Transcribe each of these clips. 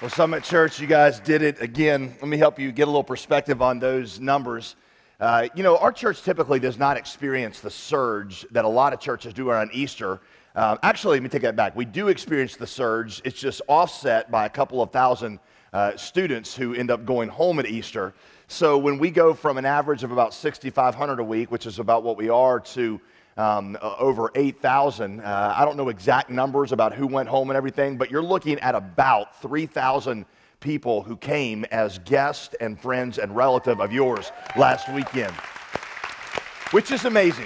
Well, Summit Church, you guys did it again. Let me help you get a little perspective on those numbers. Our church typically does not experience the surge that a lot of churches do around Easter. Actually, let me take that back. We do experience the surge. It's just offset by a couple of thousand students who end up going home at Easter. So when we go from an average of about 6,500 a week, which is about what we are, to over 8,000. I don't know exact numbers about who went home and everything, but you're looking at about 3,000 people who came as guests and friends and relative of yours last weekend, which is amazing.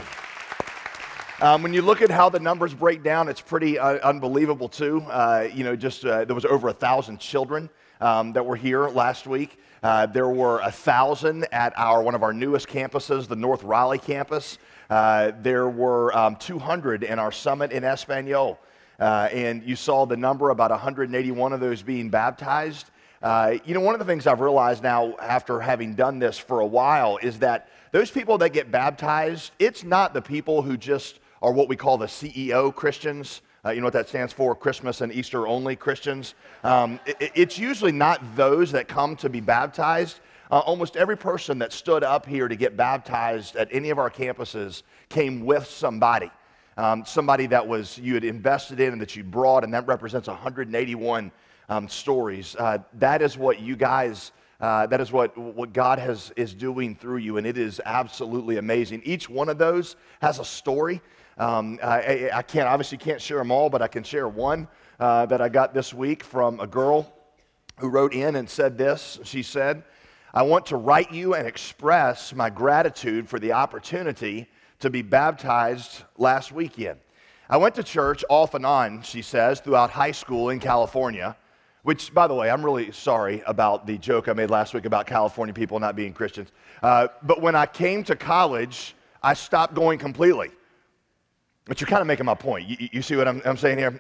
When you look at how the numbers break down, it's pretty unbelievable too. There was over 1,000 children that were here last week. There were 1,000 at one of our newest campuses, the North Raleigh campus. There were 200 in our summit in Espanol. And you saw the number, about 181 of those being baptized. One of the things I've realized now after having done this for a while is that those people that get baptized, it's not the people who just are what we call the CEO Christians. You know what that stands for? Christmas and Easter only Christians. It's usually not those that come to be baptized. Almost every person that stood up here to get baptized at any of our campuses came with somebody. Somebody that you had invested in and that you brought, and that represents 181 stories. That is what you guys, that is what God is doing through you, and it is absolutely amazing. Each one of those has a story. I obviously can't share them all, but I can share one that I got this week from a girl who wrote in and said this. She said, "I want to write you and express my gratitude for the opportunity to be baptized last weekend. I went to church off and on," she says, "throughout high school in California," which, by the way, I'm really sorry about the joke I made last week about California people not being Christians. But when I came to college, I stopped going completely. But you're kind of making my point. You see what I'm saying here?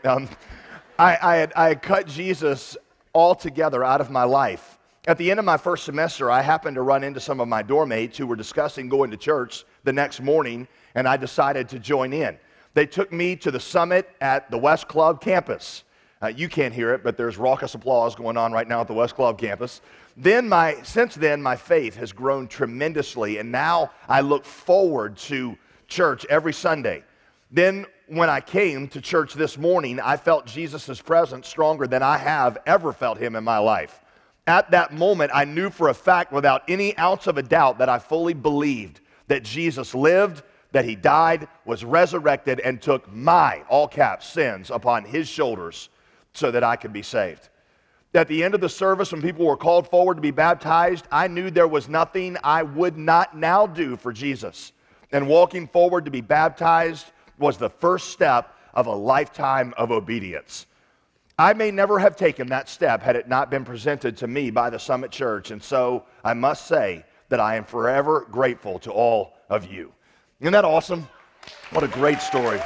I had cut Jesus altogether out of my life. At the end of my first semester, I happened to run into some of my dorm mates who were discussing going to church the next morning, and I decided to join in. They took me to the summit at the West Club campus. You can't hear it, but there's raucous applause going on right now at the West Club campus. Since then, my faith has grown tremendously, and now I look forward to church every Sunday. Then, when I came to church this morning, I felt Jesus' presence stronger than I have ever felt him in my life. At that moment, I knew for a fact, without any ounce of a doubt, that I fully believed that Jesus lived, that he died, was resurrected, and took my, all caps, sins upon his shoulders so that I could be saved. At the end of the service, when people were called forward to be baptized, I knew there was nothing I would not now do for Jesus. And walking forward to be baptized was the first step of a lifetime of obedience. I may never have taken that step had it not been presented to me by the Summit Church, and so I must say that I am forever grateful to all of you. Isn't that awesome? What a great story.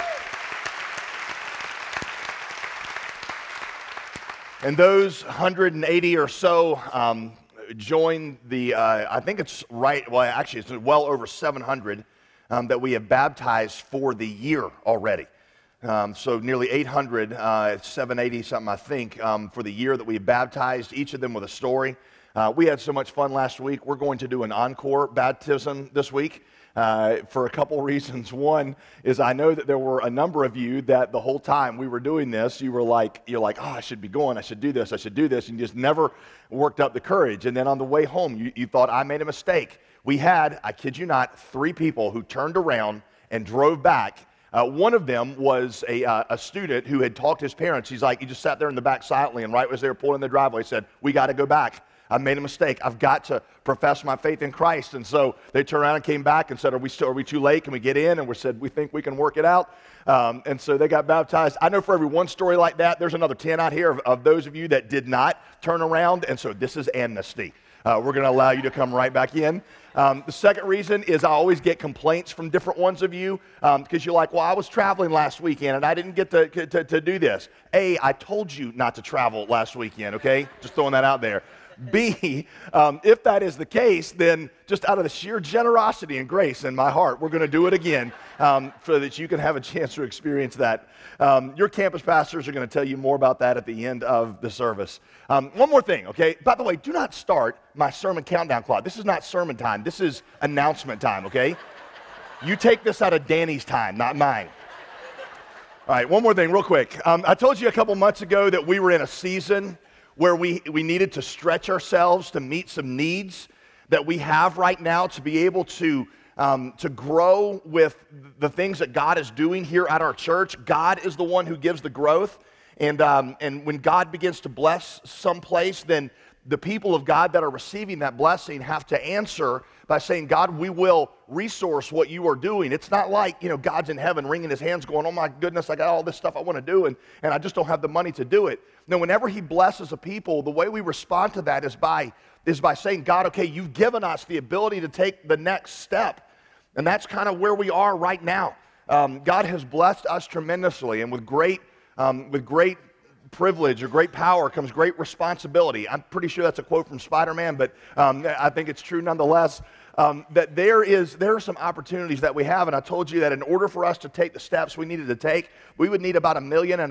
And those 180 or so joined I think it's right, well, actually it's well over 700 that we have baptized for the year already. So nearly 800, 780 something I think, for the year that we baptized, each of them with a story. We had so much fun last week. We're going to do an encore baptism this week for a couple reasons. One is I know that there were a number of you that the whole time we were doing this, you're like, oh, I should be going, I should do this, and you just never worked up the courage. And then on the way home, you thought I made a mistake. We had, I kid you not, 3 people who turned around and drove back. One of them was a student who had talked to his parents. He's like, he just sat there in the back silently, and right as they were pulling in the driveway, he said, "We got to go back. I made a mistake. I've got to profess my faith in Christ." And so they turned around and came back and said, are we too late? Can we get in? And we said, we think we can work it out. And so they got baptized. I know for every one story like that, there's another 10 out here of those of you that did not turn around. And so this is amnesty. We're going to allow you to come right back in. The second reason is I always get complaints from different ones of you because you're like, well, I was traveling last weekend and I didn't get to do this. I told you not to travel last weekend, okay? Just throwing that out there. B, if that is the case, then just out of the sheer generosity and grace in my heart, we're going to do it again so that you can have a chance to experience that. Your campus pastors are going to tell you more about that at the end of the service. One more thing, okay? By the way, do not start my sermon countdown clock. This is not sermon time. This is announcement time, okay? You take this out of Danny's time, not mine. All right, one more thing real quick. I told you a couple months ago that we were in a season where we needed to stretch ourselves to meet some needs that we have right now to be able to grow with the things that God is doing here at our church. God is the one who gives the growth. And when God begins to bless someplace, then the people of God that are receiving that blessing have to answer by saying, God, we will resource what you are doing. It's not like, God's in heaven wringing his hands going, oh my goodness, I got all this stuff I want to do, and I just don't have the money to do it. No, whenever he blesses a people, the way we respond to that is by saying, God, okay, you've given us the ability to take the next step. And that's kind of where we are right now. God has blessed us tremendously, and with great privilege or great power comes great responsibility. I'm pretty sure that's a quote from Spider-Man, but I think it's true nonetheless. That there are some opportunities that we have, and I told you that in order for us to take the steps we needed to take, we would need about $1.5 million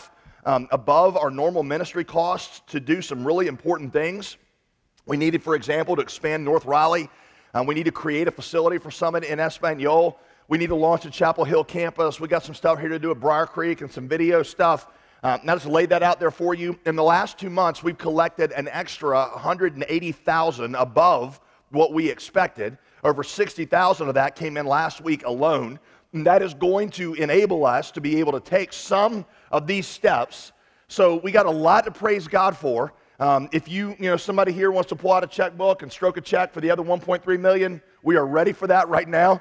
above our normal ministry costs to do some really important things. We needed, for example, to expand North Raleigh. We need to create a facility for Summit in Espanol. We need to launch a Chapel Hill campus. We got some stuff here to do at Briar Creek and some video stuff. Now, just laid that out there for you. In the last 2 months, we've collected an extra $180,000 above what we expected. Over $60,000 of that came in last week alone. And that is going to enable us to be able to take some of these steps. So we got a lot to praise God for. If somebody here wants to pull out a checkbook and stroke a check for the other $1.3 million, we are ready for that right now.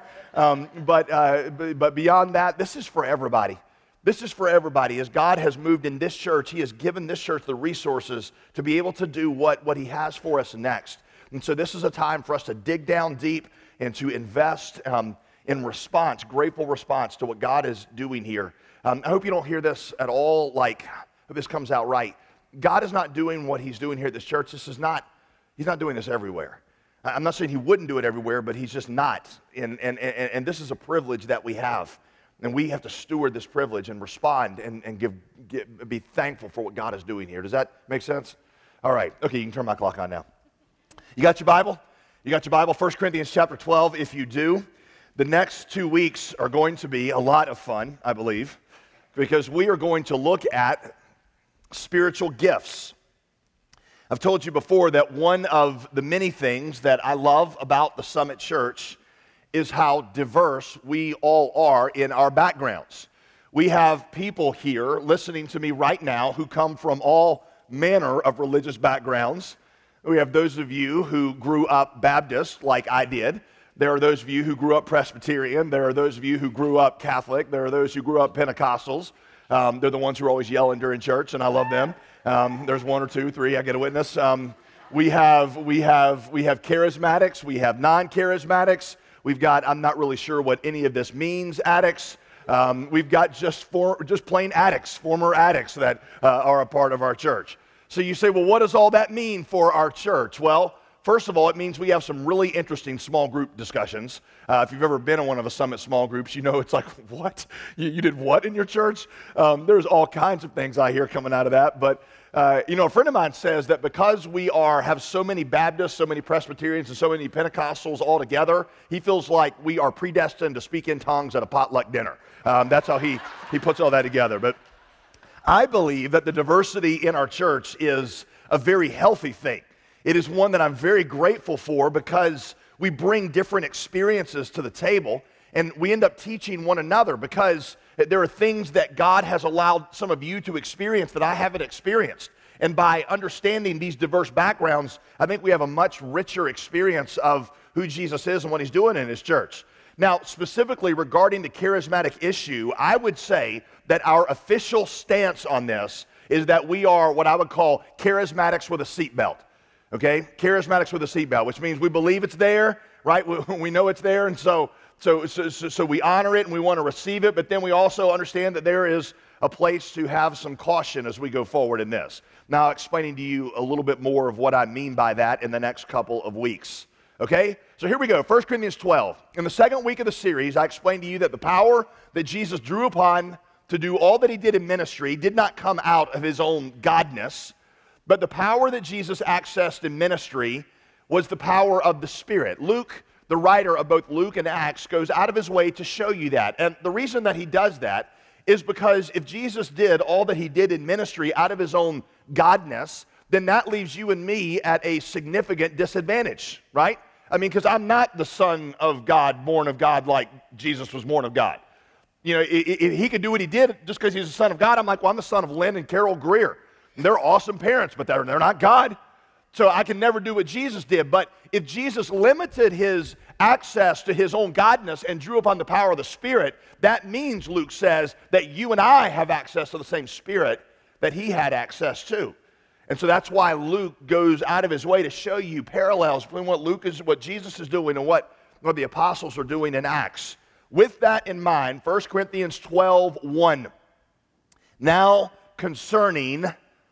But beyond that, this is for everybody. This is for everybody. As God has moved in this church, he has given this church the resources to be able to do what he has for us next. And so this is a time for us to dig down deep and to invest in response, grateful response to what God is doing here. I hope you don't hear this at all like this comes out right. God is not doing what he's doing here at this church. He's not doing this everywhere. I'm not saying he wouldn't do it everywhere, but he's just not. And this is a privilege that we have. And we have to steward this privilege and respond and be thankful for what God is doing here. Does that make sense? All right. Okay, you can turn my clock on now. You got your Bible? You got your Bible? 1 Corinthians chapter 12, if you do. The next 2 weeks are going to be a lot of fun, I believe, because we are going to look at spiritual gifts. I've told you before that one of the many things that I love about the Summit Church is how diverse we all are in our backgrounds. We have people here listening to me right now who come from all manner of religious backgrounds. We have those of you who grew up Baptist like I did. There are those of you who grew up Presbyterian. There are those of you who grew up Catholic. There are those who grew up Pentecostals. They're the ones who are always yelling during church, and I love them. There's 1 or 2, 3, I get a witness. We have charismatics. We have non-charismatics. We've got, I'm not really sure what any of this means, addicts. We've got just plain addicts, former addicts that are a part of our church. So you say, well, what does all that mean for our church? Well, first of all, it means we have some really interesting small group discussions. If you've ever been in one of a Summit small groups, you know it's like, what? You did what in your church? There's all kinds of things I hear coming out of that. But, a friend of mine says that because we have so many Baptists, so many Presbyterians, and so many Pentecostals all together, he feels like we are predestined to speak in tongues at a potluck dinner. That's how he puts all that together. But I believe that the diversity in our church is a very healthy thing. It is one that I'm very grateful for because we bring different experiences to the table and we end up teaching one another because there are things that God has allowed some of you to experience that I haven't experienced. And by understanding these diverse backgrounds, I think we have a much richer experience of who Jesus is and what he's doing in his church. Now, specifically regarding the charismatic issue, I would say that our official stance on this is that we are what I would call charismatics with a seatbelt. Okay? Charismatics with a seatbelt, which means we believe it's there, right? We know it's there, and so So we honor it and we want to receive it, but then we also understand that there is a place to have some caution as we go forward in this. Now, explaining to you a little bit more of what I mean by that in the next couple of weeks. Okay? So here we go, 1 Corinthians 12. In the second week of the series, I explained to you that the power that Jesus drew upon to do all that he did in ministry did not come out of his own godness, but the power that Jesus accessed in ministry was the power of the Spirit. Luke, the writer of both Luke and Acts, goes out of his way to show you that. And the reason that he does that is because if Jesus did all that he did in ministry out of his own godness, then that leaves you and me at a significant disadvantage, right? I mean, because I'm not the son of God, born of God like Jesus was born of God. You know, if he could do what he did just because he's the son of God, I'm like, well, I'm the son of Lynn and Carol Greer. They're awesome parents, but they're not God. So I can never do what Jesus did. But if Jesus limited his access to his own godness and drew upon the power of the Spirit, that means, Luke says, that you and I have access to the same Spirit that he had access to. And so that's why Luke goes out of his way to show you parallels between what Jesus is doing and what the apostles are doing in Acts. With that in mind, 1 Corinthians 12:1. Now concerning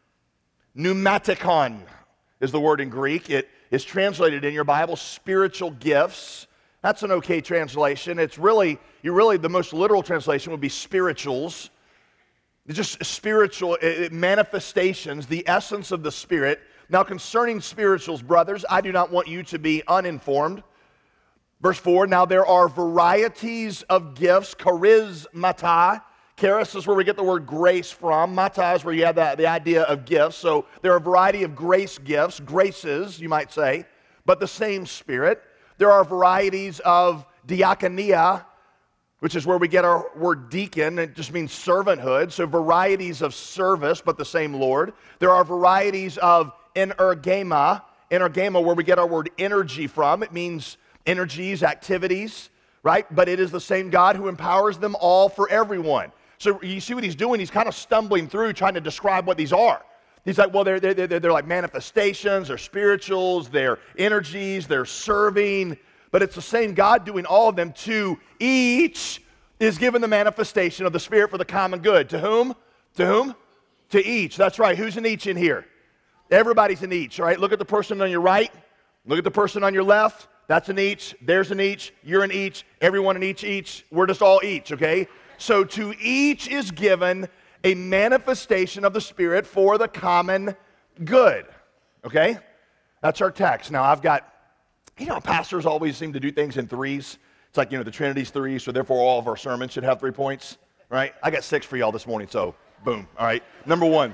pneumatikon is the word in Greek. It is translated in your Bible, spiritual gifts. That's an okay translation. It's really the most literal translation would be spirituals. It's just spiritual manifestations, the essence of the Spirit. Now concerning spirituals, brothers, I do not want you to be uninformed. Verse 4, now there are varieties of gifts, charismata. Charis is where we get the word grace from. Mata is where you have the idea of gifts. So there are a variety of grace gifts, graces, you might say, but the same Spirit. There are varieties of diakonia, which is where we get our word deacon. It just means servanthood. So varieties of service, but the same Lord. There are varieties of energema, where we get our word energy from. It means energies, activities, right? But it is the same God who empowers them all for everyone. So you see what he's doing? He's kind of stumbling through trying to describe what these are. He's like, well, they're like manifestations, they're spirituals, they're energies, they're serving, but it's the same God doing all of them. To each is given the manifestation of the Spirit for the common good. To whom? To whom? To each. That's right. Who's an each in here? Everybody's an each, all right? Look at the person on your right. Look at the person on your left. That's an each. There's an each. You're an each. Everyone an each. We're just all each, okay? So to each is given a manifestation of the Spirit for the common good, okay? That's our text. Now, I've got, pastors always seem to do things in threes. It's like, the Trinity's three, so therefore all of our sermons should have 3 points, right? I got 6 for y'all this morning, so boom, all right? Number one,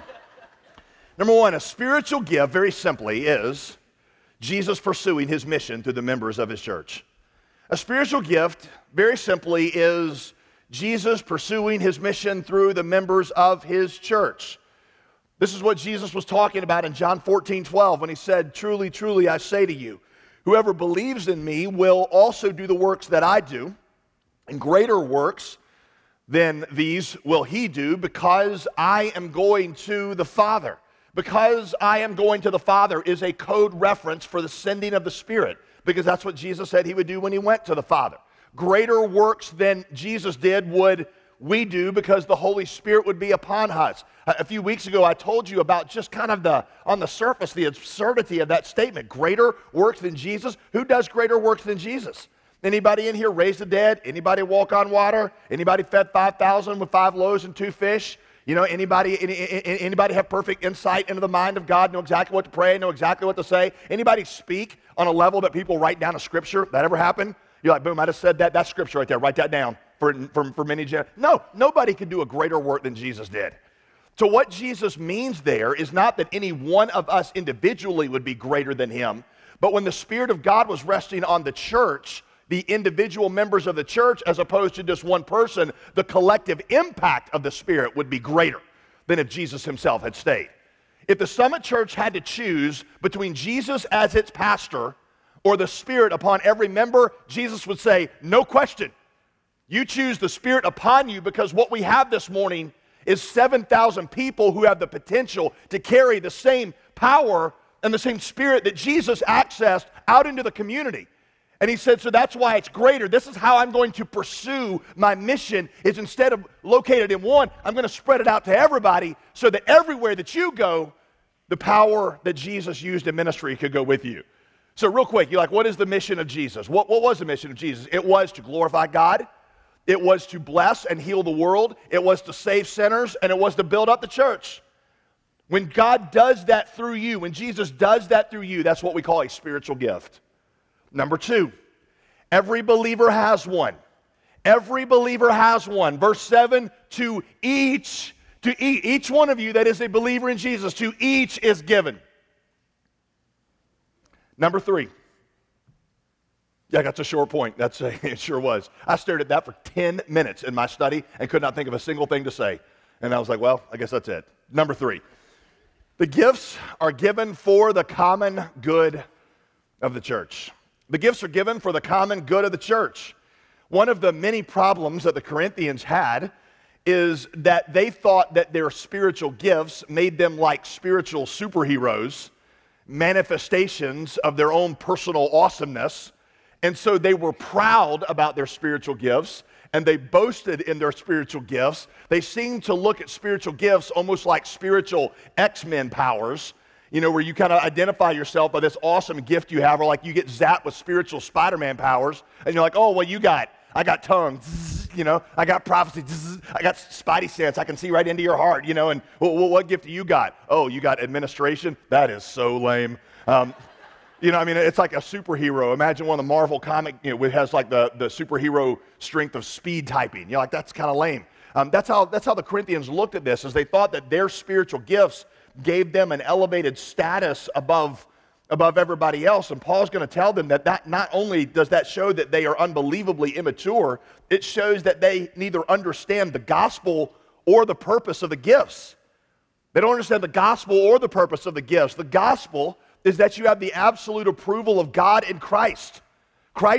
a spiritual gift, very simply, is Jesus pursuing his mission through the members of his church. A spiritual gift, very simply, is Jesus pursuing his mission through the members of his church. This is what Jesus was talking about in John 14:12 when he said, truly, truly, I say to you, whoever believes in me will also do the works that I do, and greater works than these will he do, because I am going to the Father. Because I am going to the Father is a code reference for the sending of the Spirit, because that's what Jesus said he would do when he went to the Father. Greater works than Jesus did would we do because the Holy Spirit would be upon us. A few weeks ago, I told you about just kind of on the surface, the absurdity of that statement. Greater works than Jesus? Who does greater works than Jesus? Anybody in here raise the dead? Anybody walk on water? Anybody fed 5,000 with 5 loaves and 2 fish? Anybody have perfect insight into the mind of God, know exactly what to pray, know exactly what to say? Anybody speak on a level that people write down a scripture? That ever happen? You're like, boom, I just said that. That's scripture right there. Write that down for many generations. No, nobody can do a greater work than Jesus did. So what Jesus means there is not that any one of us individually would be greater than him, but when the Spirit of God was resting on the church, the individual members of the church, as opposed to just one person, the collective impact of the Spirit would be greater than if Jesus himself had stayed. If the Summit Church had to choose between Jesus as its pastor or the Spirit upon every member, Jesus would say, no question. You choose the Spirit upon you, because what we have this morning is 7,000 people who have the potential to carry the same power and the same Spirit that Jesus accessed out into the community. And he said, so that's why it's greater. This is how I'm going to pursue my mission, is instead of located in one, I'm going to spread it out to everybody so that everywhere that you go, the power that Jesus used in ministry could go with you. So real quick, you're like, what is the mission of Jesus? What was the mission of Jesus? It was to glorify God. It was to bless and heal the world. It was to save sinners, and it was to build up the church. When God does that through you, when Jesus does that through you, that's what we call a spiritual gift. Number 2, every believer has one. Every believer has one. Verse 7, to each one of you that is a believer in Jesus, to each is given. Number 3. Yeah, that's a short point. It sure was. I stared at that for 10 minutes in my study and could not think of a single thing to say. And I was like, well, I guess that's it. Number 3. The gifts are given for the common good of the church. The gifts are given for the common good of the church. One of the many problems that the Corinthians had is that they thought that their spiritual gifts made them like spiritual superheroes, manifestations of their own personal awesomeness. And so they were proud about their spiritual gifts, and they boasted in their spiritual gifts. They seemed to look at spiritual gifts almost like spiritual X-Men powers, where you kind of identify yourself by this awesome gift you have, or like you get zapped with spiritual Spider-Man powers, and you're like, oh, well, I got tongues, I got prophecy, I got spidey sense, I can see right into your heart, and what gift do you got? Oh, you got administration? That is so lame. It's like a superhero. Imagine one of the Marvel comic, it has like the superhero strength of speed typing. You're like, that's kind of lame. That's how the Corinthians looked at this, is they thought that their spiritual gifts gave them an elevated status above everybody else. And Paul's going to tell them that not only does that show that they are unbelievably immature, it shows that they neither understand the gospel or the purpose of the gifts. They don't understand the gospel or the purpose of the gifts. The gospel is that you have the absolute approval of God in Christ.